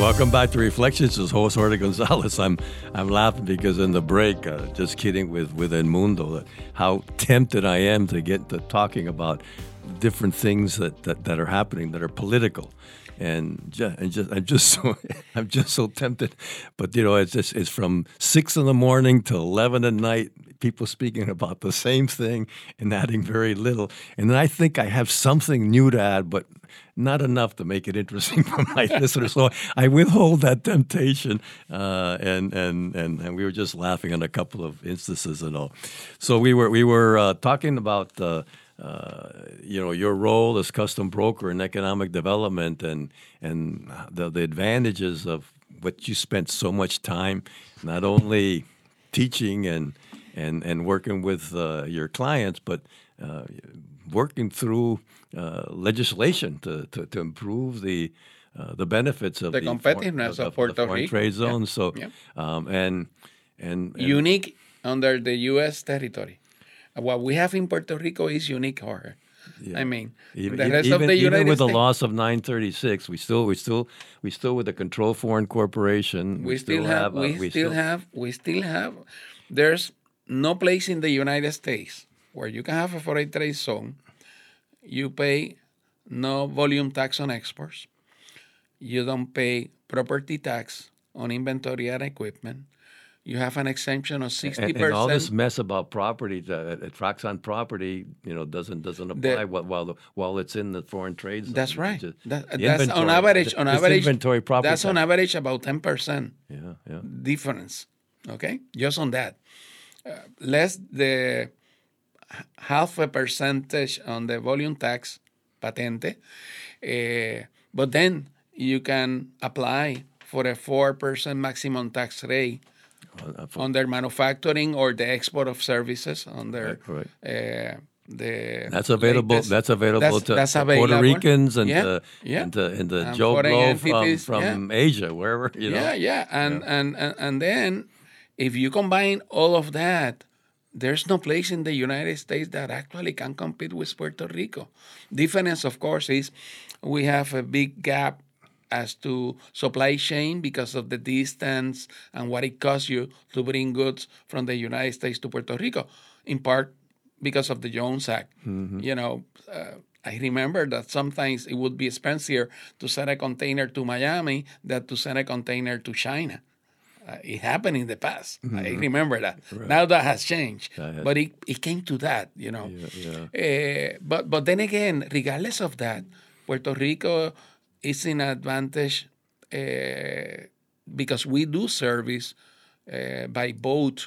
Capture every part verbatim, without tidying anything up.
Welcome back to Reflections. This is host Jorge Gonzalez. I'm I'm laughing because in the break, uh, just kidding with with Edmundo, that how tempted I am to get to talking about different things that, that, that are happening that are political, and just, and just I'm just so I'm just so tempted. But you know, it's just it's from six in the morning to eleven at night. People speaking about the same thing and adding very little. And then I think I have something new to add, but not enough to make it interesting for my listeners. So I withhold that temptation. Uh, and, and, and, and we were just laughing on a couple of instances and all. So we were, we were uh, talking about, uh, uh, you know, your role as custom broker in economic development and, and the, the advantages of what you spent so much time, not only teaching and, and, and working with uh, your clients, but uh, working through uh, legislation to, to, to improve the uh, the benefits of the, the competitiveness foreign, of, of Puerto the foreign Rico trade zone. Yeah. So, Yeah. Um, and, and and unique under the U S territory. What we have in Puerto Rico is unique, Jorge. Yeah. I mean, even, the rest even, of the even United with States, the loss of nine thirty-six, we still we still we still with the Control Foreign Corporation. we, we still, have, have we, uh, we still, still have we still have. There's no place in the United States where you can have a foreign trade zone. You pay no volume tax on exports. You don't pay property tax on inventory and equipment. You have an exemption of sixty percent. And, and all this mess about property, uh, tax on property, you know, doesn't doesn't apply the, while the, while it's in the foreign trade zone. That's right. Just, that, that's on average. On average, inventory property. That's tax. on average about ten percent. Yeah, yeah. Difference. Okay, just on that. Uh, less the half a percentage on the volume tax, patente. Uh, but then you can apply for a four percent maximum tax rate on their manufacturing or the export of services on their right, right. Uh, the that's available. latest, That's available that's, to, that's to available. Puerto Ricans and yeah, to, yeah. and to, and to and Joe Blow entities, from, from yeah. Asia, wherever you know. Yeah, yeah, and, yeah. And, and and then if you combine all of that, there's no place in the United States that actually can compete with Puerto Rico. Difference, of course, is we have a big gap as to supply chain because of the distance and what it costs you to bring goods from the United States to Puerto Rico, in part because of the Jones Act. Mm-hmm. You know, uh, I remember that sometimes it would be expensier to send a container to Miami than to send a container to China. Uh, it happened in the past. Mm-hmm. I remember that. Right. Now that has changed. That has... But it, it came to that, you know. Yeah, yeah. Uh, but, but then again, regardless of that, Puerto Rico is in advantage uh, because we do service uh, by boat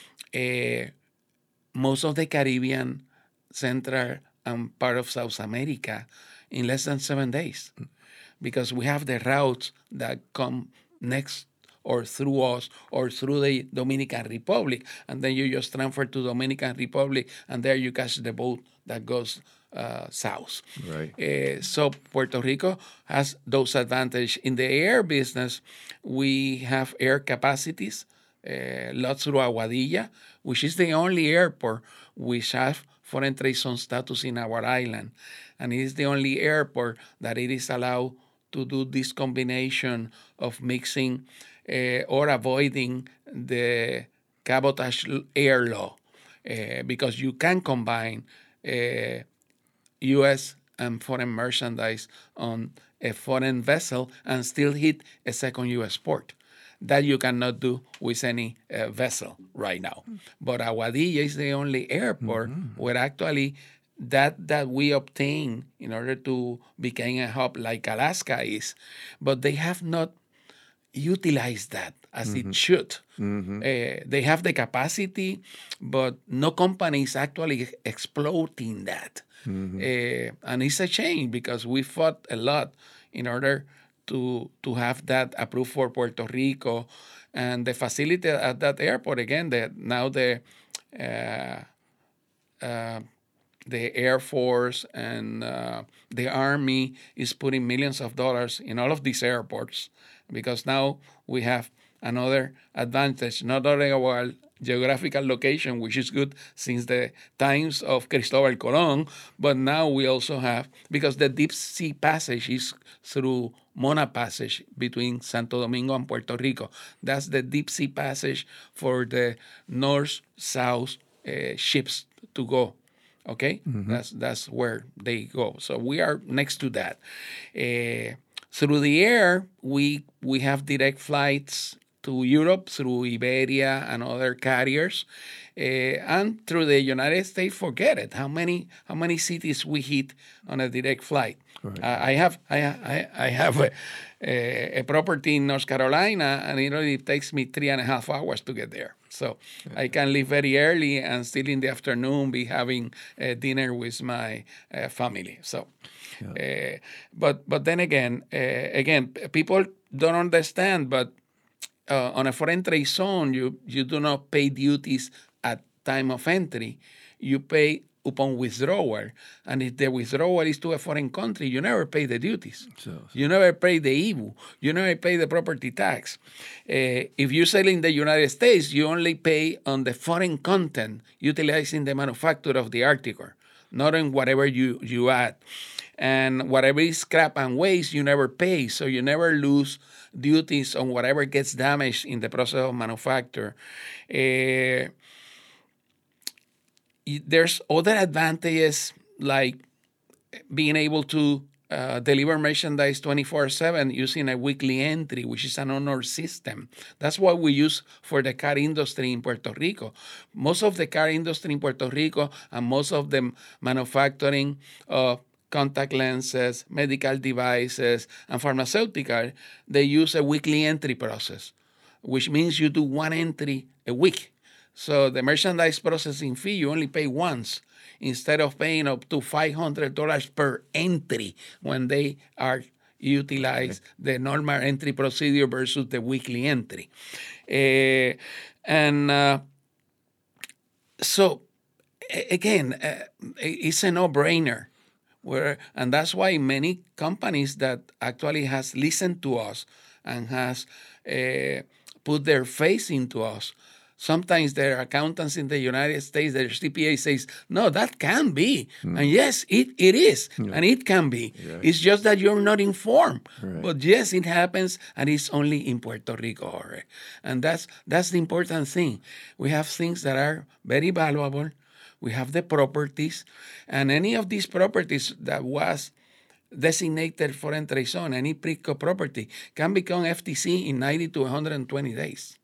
uh, most of the Caribbean, Central, and part of South America in less than seven days because we have the routes that come next or through us or through the Dominican Republic, and then you just transfer to Dominican Republic, and there you catch the boat that goes uh, south. Right. Uh, so Puerto Rico has those advantages. In the air business, we have air capacities, uh, lots through Aguadilla, which is the only airport which have foreign trade zone status in our island, and it is the only airport that it is allowed to do this combination of mixing Uh, or avoiding the cabotage air law uh, because you can combine uh, U S and foreign merchandise on a foreign vessel and still hit a second U S port. That you cannot do with any uh, vessel right now. But Aguadilla is the only airport mm-hmm. where actually that that we obtain in order to become a hub like Alaska is, but they have not utilize that as mm-hmm. it should. Mm-hmm. Uh, they have the capacity, but no company is actually exploiting that. Mm-hmm. Uh, and it's a shame because we fought a lot in order to to have that approved for Puerto Rico. And the facility at that airport, again, the, now the uh, uh, the Air Force and uh, the Army is putting millions of dollars in all of these airports because now we have another advantage, not only our geographical location, which is good since the times of Cristobal Colon, but now we also have, because the deep sea passage is through Mona Passage between Santo Domingo and Puerto Rico. That's the deep sea passage for the north-south uh, ships to go. Okay, mm-hmm. that's that's where they go. So we are next to that. Uh, through the air, we we have direct flights to Europe through Iberia and other carriers, uh, and through the United States. Forget it. How many how many cities we hit on a direct flight? Right. Uh, I have I I, I have a, a, a property in North Carolina, and it only takes me three and a half hours to get there. So yeah. I can leave very early and still in the afternoon be having uh, dinner with my uh, family. So, yeah. uh, but but then again, uh, again, people don't understand. But uh, on a foreign trade zone, you you do not pay duties at time of entry. You pay upon withdrawal, and if the withdrawal is to a foreign country, you never pay the duties. So, so. You never pay the I B U. You never pay the property tax. Uh, if you sell in the United States, you only pay on the foreign content utilizing the manufacture of the article, not on whatever you, you add. And whatever is scrap and waste, you never pay, so you never lose duties on whatever gets damaged in the process of manufacture. Uh, There's other advantages like being able to uh, deliver merchandise twenty-four seven using a weekly entry, which is an honor system. That's what we use for the car industry in Puerto Rico. Most of the car industry in Puerto Rico and most of the manufacturing of contact lenses, medical devices, and pharmaceutical, they use a weekly entry process, which means you do one entry a week. So the merchandise processing fee, you only pay once instead of paying up to five hundred dollars per entry when they are utilize the normal entry procedure versus the weekly entry. Uh, and uh, so, again, uh, it's a no-brainer. Where, and that's why many companies that actually has listened to us and has uh, put their faith into us, sometimes their accountants in the United States, their C P A says, no, that can be. Mm. And yes, it, it is. Yeah. And it can be. Yeah. It's just that you're not informed. Right. But yes, it happens, and it's only in Puerto Rico. Right? And that's that's the important thing. We have things that are very valuable. We have the properties. And any of these properties that was designated foreign trade zone, any PRICO property, can become F T C in ninety to one hundred twenty days.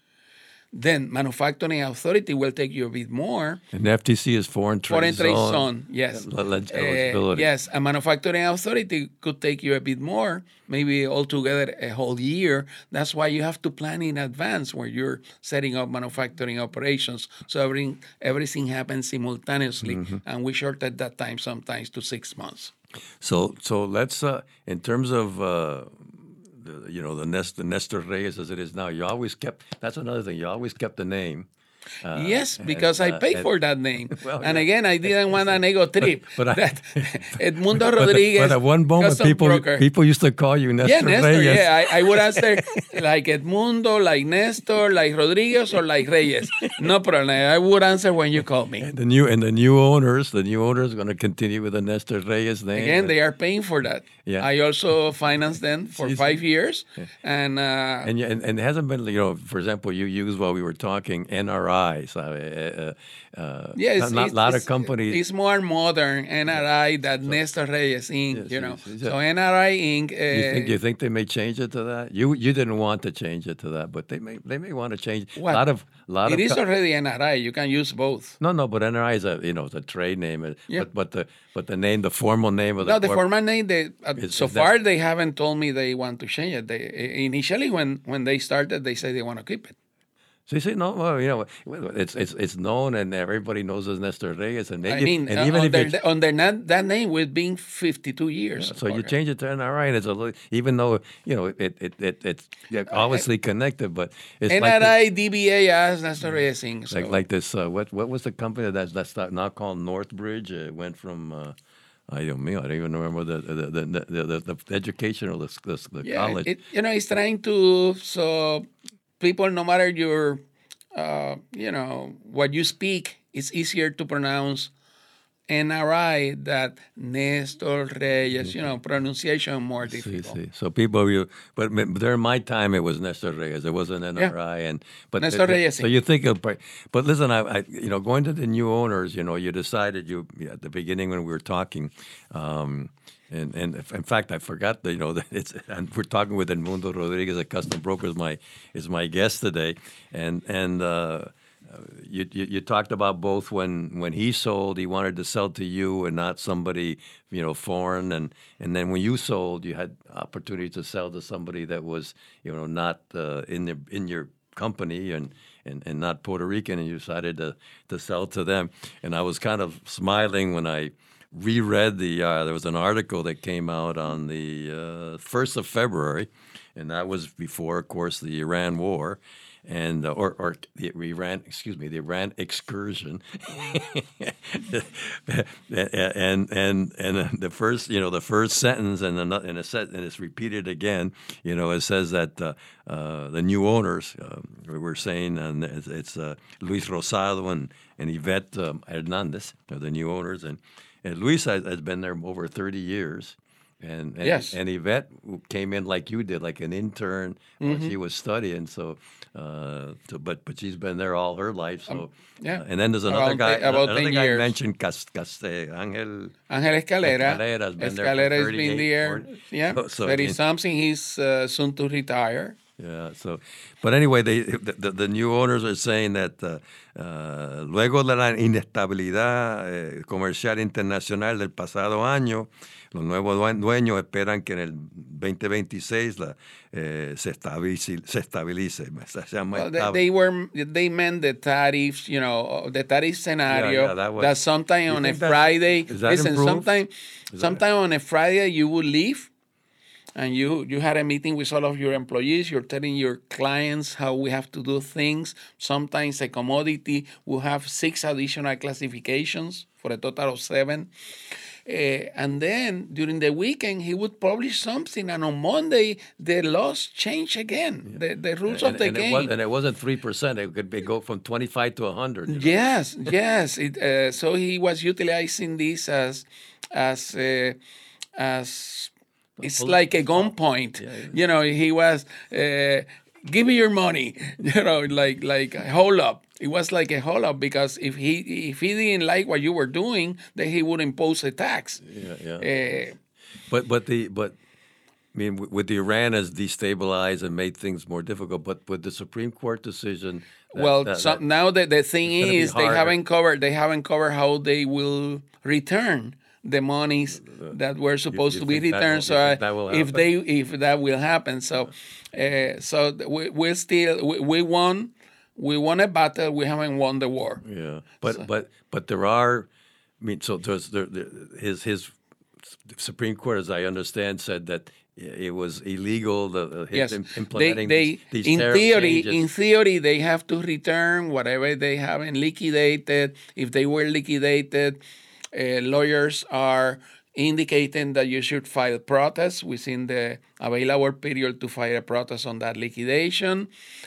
Then manufacturing authority will take you a bit more. And F T C is foreign trade foreign trade zone. zone, yes. Uh, yes, a manufacturing authority could take you a bit more, maybe altogether a whole year. That's why you have to plan in advance when you're setting up manufacturing operations. So everything, everything happens simultaneously, mm-hmm. and we shorted that time sometimes to six months. So, so let's, uh, in terms of... Uh, The, you know, the, Nest, the Nestor Reyes as it is now, you always kept, that's another thing, you always kept the name. Uh, yes, because and, uh, I paid and, for that name. Well, and yeah. again, I didn't want an ego trip. But, but that I, Edmundo but, Rodriguez. But at one moment, people broker. people used to call you Nestor yeah, Nestor, Reyes. Yeah, I, I would answer like Edmundo, like Nestor, like Rodriguez, or like Reyes. No problem. I would answer when you call me. And the new and the new owners, the new owners are going to continue with the Nestor Reyes name. Again, they are paying for that. Yeah. I also financed them for See, five years, yeah. and, uh, and and and it hasn't been, you know, for example, you used while we were talking N R Is. Uh, Uh, uh, yeah, it's, not, it's, lot it's, of companies. It's more modern N R I than so, Nestor Reyes Incorporated. Yes, You know, yes, yes. so N R I Incorporated. Uh, you think you think they may change it to that? You you didn't want to change it to that, but they may they may want to change. A lot of lot it of. It is co- already N R I. You can use both. No, no, but N R I is a you know it's a trade name. Yeah. But but the but the name, the formal name of the. No, the formal name. They uh, is, so is far they haven't told me they want to change it. They initially when when they started they said they want to keep it. So you say no, well, you know, it's it's it's known and everybody knows as Nestor Reyes, and, they, I mean, and uh, even under, if it's, under that, that name with being fifty-two years. Yeah, so you change it to N R I, and it's a little, even though you know it it, it it's obviously connected, but it's N R I like D B A as Nestor Reyes Incorporated. So. Like like this, uh, what what was the company that's that's now called Northbridge? It went from. Uh, I don't know. I don't even remember the the the the, the, the educational the, the, the yeah, college. It, you know, it's trying to so people, no matter your, uh, you know, what you speak, it's easier to pronounce N R I that Nestor Reyes, you know, pronunciation more See, difficult. see. So people, you, but m- during my time, it was Nestor Reyes. It wasn't N R I, and but Nestor the- the- Reyes, So sí. you think of, but but listen, I, I, you know, going to the new owners, you know, you decided you at the beginning when we were talking, um, and and if- in fact, I forgot that you know that it's and we're talking with Edmundo Rodriguez, a custom broker, is my is my guest today, and and. Uh, You, you you talked about both when when he sold, he wanted to sell to you and not somebody you know foreign, and and then when you sold, you had opportunity to sell to somebody that was you know not uh, in the in your company and, and and not Puerto Rican, and you decided to to sell to them. And I was kind of smiling when I reread the uh, there was an article that came out on the uh, first of February, and that was before, of course, the Iran war. And uh, or or the Iran, excuse me, the Iran excursion, and and and the first, you know, the first sentence, and the and a set, and it's repeated again. You know, it says that uh, uh, the new owners, uh, we were saying, and it's, it's uh, Luis Rosado and and Yvette um, Hernandez are the new owners, and and Luis has, has been there over thirty years. And, and Yes. and Yvette came in like you did, like an intern. While she was studying. So, uh, so, but but she's been there all her life. So, yeah. uh, and then there's another About guy. te- about another ten guy years. mentioned Cas, Cas, Angel. Angel Escalera. Escalera has been there Escalera for has been thirty-eight, there. forty. Yeah. So- so, I thirty mean- something. He's uh, soon to retire. Yeah. So, but anyway, they the, the, the new owners are saying that uh, uh, luego de la inestabilidad eh, comercial internacional del pasado año, los nuevos due- dueños esperan que en el veinte veintiséis la, eh, se estabilice, se estabilice, sea más Well, they, estable. they were they meant the tariffs, you know, the tariff scenario. yeah, that was- that sometime You on a think that's- Friday, is that listen, improved? sometime, sometime on a Friday you would leave, and you you had a meeting with all of your employees. You're telling your clients how we have to do things. Sometimes a commodity will have six additional classifications for a total of seven. Uh, and then during the weekend, he would publish something, and on Monday, the laws change again, the, the rules and, of the and game. It was, and it wasn't three percent. It could be, go from twenty-five to one hundred. You know? Yes, yes. It, uh, so he was utilizing this as, as, uh, as it's like a gunpoint. Yeah, yeah. You know, he was, uh, give me your money. You know, like like hold up. It was like a hold up because if he if he didn't like what you were doing, then he would impose a tax. Yeah, yeah. Uh, But but the but I mean with with the Iran has destabilized and made things more difficult. But with the Supreme Court decision, that- well, that- so that- now the, the thing it's gonna be is they harder. haven't covered they haven't covered how they will return the monies that were supposed you to be think that returned. will- So you uh, think that will if happen? they if that will happen, so uh, so th- we we still we, we won we won a battle. We haven't won the war. yeah. But but but there are. I mean, so there's there, there, his his Supreme Court, as I understand, said that it was illegal. The uh, his Yes, im- they, implementing they these, these in tariff theory changes. in theory they have to return whatever they haven't liquidated. If they were liquidated, uh, lawyers are indicating that you should file protests within the available period to file a protest on that liquidation.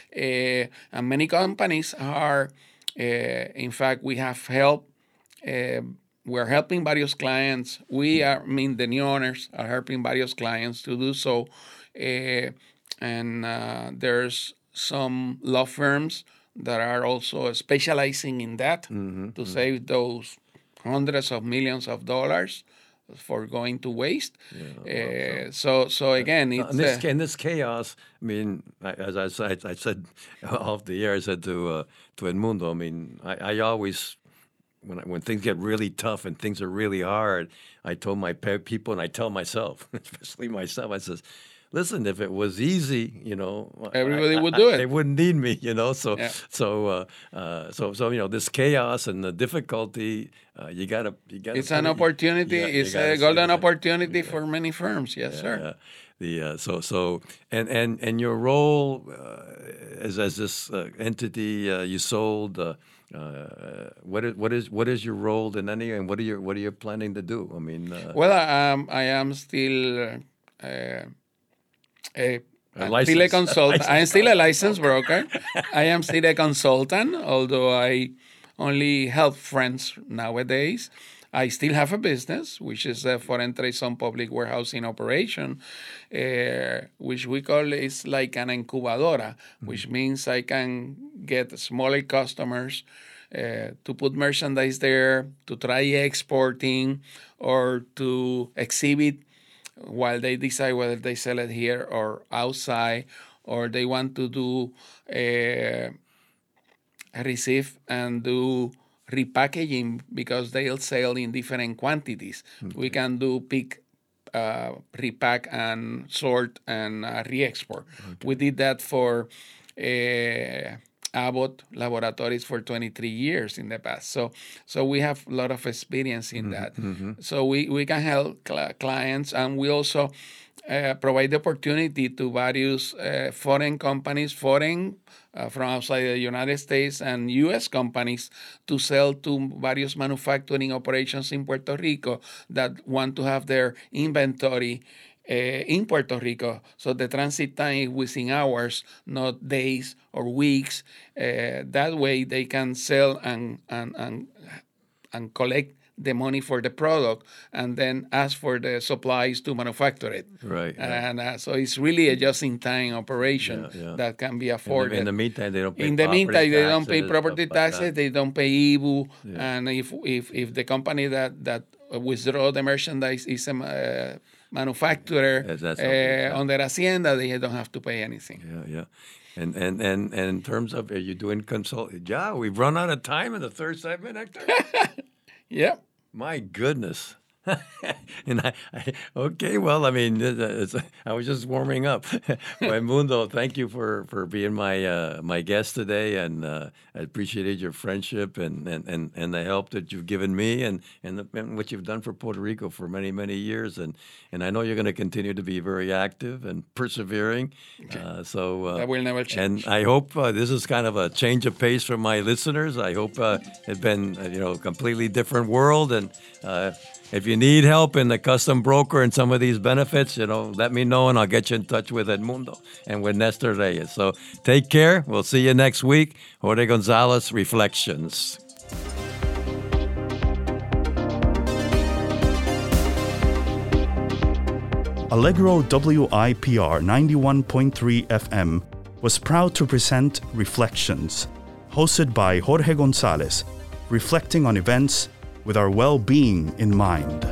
Uh, and many companies are, uh, in fact, we have helped. Uh, we're helping various clients. We are, I mean, the new owners are helping various clients to do so. Uh, and uh, there's some law firms that are also specializing in that to save those hundreds of millions of dollars for going to waste. Uh, so, so again, Uh, it's in this, uh, ca- in this chaos, I mean, I, as I said, I said off the air, I said to uh, to Edmundo, I mean, I, I always, when I, when things get really tough and things are really hard, I told my pe- people and I tell myself, especially myself, I says, listen, if it was easy, you know, Everybody I- would I- do it. They wouldn't need me, you know. So, Yeah. so, uh, uh, so, so, you know, this chaos and the difficulty, uh, you gotta, you gotta. it's put an it- opportunity. you- you it's gotta a see golden it. opportunity for many firms. Yes, sir. Yeah. The uh, so so and and and your role uh, as as this uh, entity uh, you sold. Uh, uh, what is what is what is your role in any and what are you what are you planning to do? I mean, uh, Well, I am I am still uh, a I'm still a consultant. I am still a licensed broker. I am still a consultant, although I only help friends nowadays. I still have a business, which is a foreign trade zone public warehousing operation, uh, which we call is like an incubadora, mm-hmm. which means I can get smaller customers uh, to put merchandise there, to try exporting, or to exhibit while they decide whether they sell it here or outside, or they want to do uh, receive and do repackaging because they'll sell in different quantities. Okay. We can do pick, uh, repack, and sort and uh, re-export. Okay. We did that for uh, Abbott Laboratories for twenty-three years in the past. So, so we have a lot of experience in mm-hmm. that. Mm-hmm. So we, we can help cl- clients, and we also uh, provide the opportunity to various uh, foreign companies, foreign Uh, from outside the United States and U S companies to sell to various manufacturing operations in Puerto Rico that want to have their inventory uh, in Puerto Rico. So the transit time is within hours, not days or weeks. Uh, that way they can sell and, and, and, and collect the money for the product and then ask for the supplies to manufacture it. Right. Yeah. And uh, so it's really a just-in-time operation yeah, yeah. that can be afforded. In the, in the meantime, they don't pay In the meantime, they don't pay taxes, property taxes, like they don't pay I B U, yeah. and if, if if the company that, that withdraw the merchandise is a uh, manufacturer yes, uh, yeah. under Hacienda, they don't have to pay anything. Yeah, yeah. And, and, and, and in terms of, are you doing consult? Yeah, we've run out of time in the third segment, Hector. Yeah. My goodness. and I, I, okay, well, I mean, it's, I was just warming up. Raimundo, thank you for, for being my uh, my guest today, and uh, I appreciated your friendship and, and, and, and the help that you've given me, and and, the, and what you've done for Puerto Rico for many many years, and and I know you're going to continue to be very active and persevering. Okay. Uh, so uh, that will never change. And I hope uh, this is kind of a change of pace for my listeners. I hope uh, it's been uh, you know a completely different world, and. Uh, If you need help in the custom broker and some of these benefits, you know, let me know and I'll get you in touch with Edmundo and with Nestor Reyes. So take care. We'll see you next week. Jorge Gonzalez Reflections. Allegro W I P R ninety-one point three F M was proud to present Reflections, hosted by Jorge Gonzalez, reflecting on events with our well-being in mind.